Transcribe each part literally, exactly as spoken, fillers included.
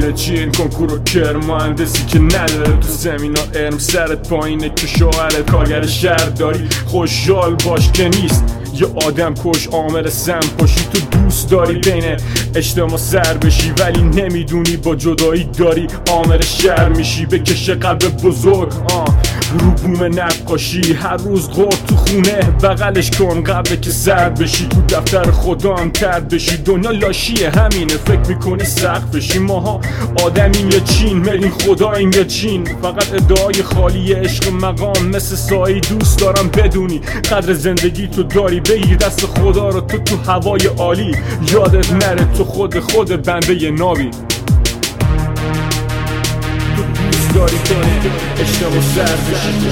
میره چین کنکور و کر مهندسی که نداره تو زمینا ارم سرت پایینه که شوهرت کارگر شهر داری خوشحال باش که نیست یه آدم کش عامل سم پاشی تو دوست داری بین اجتماع سر بشی ولی نمیدونی با جدایی داری عامل شهر میشی بکشه قلب بزرگ آه رو بوم نقاشی هر روز غرب تو خونه بغلش کن قبل که سر بشی تو دفتر خدا هم ترد بشی دنیا لاشیه همینه فکر میکنی سخت بشی ماها آدمیم یا چین ملین خداییم یا چین فقط ادعای خالی عشق مقام مثل سایی دوست دارم بدونی قدر زندگی تو داری بگیر دست خدا رو تو تو هوای عالی یادت نره تو خود خود بنده ی ناوی تو دوست داری کنه اشتباه سر بشی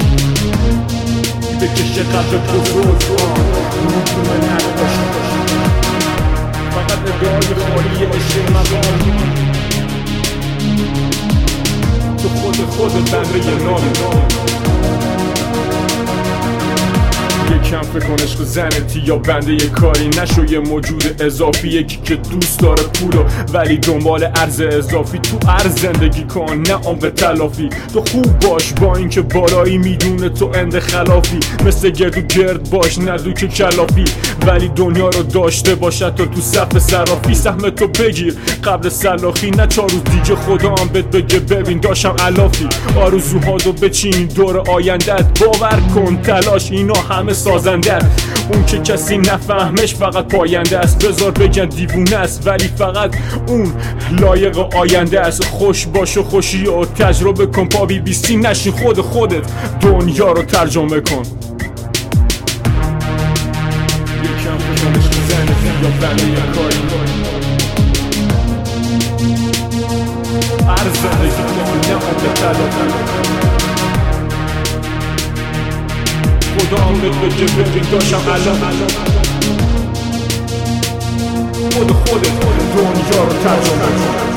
بکشه قلب بزرگ رو تو من نقاشی فقط ادعای خالی عشق مقام تو خود خود بنده ی ناوی یکم فکر کن عشق زنتی یا بنده یه کاری نشو یه موجود اضافی یکی که دوست داره پولو ولی دنبال ارز اضافی تو ارز زندگی کن نه عمق تلافی تو خوب باش با اینکه بالایی میدونه تو اند خلافی مثل گرد و گرد باش ندو که کلافی ولی دنیا رو داشته باشد تا تو صف صرافی سهم تو بگیر قبل سلاخی نه چهار روز دیگه خدا هم بهت بگه ببین داشتم علافی آرزوهاتو بچین دور آیندت باور کن تلاش اینا همه سازنده اون که کسی نفهمش فقط پاینده است بذار بگن دیوونه است ولی فقط اون لایق آینده است خوش باش و خوشی و تجربه کن پا بی بیستی نشین خود خودت دنیا رو ترجمه کن یکم فکرش زنتی یا بنده یه کاری هر زندگی کن نه عمق تلافی خدا هم بگه ببین داشتم الان خود خودت دنیا رو ترجمه کن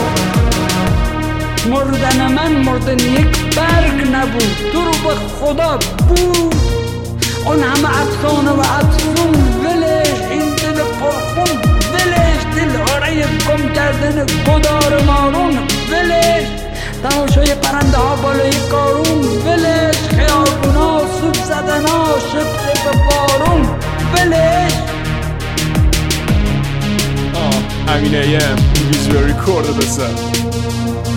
مردن من مردن یک برگ نبود تو رو به خدا بود اون همه افسانه و افسون ولش این دل پرخون ولش دل آره گم کردن گدار مارون ولش تماشای پرنده ها بالای کارون ولش خیابونا سوب زدن ها شبه به بارون ولش آه امین ایم ویزیو ریکورد بسر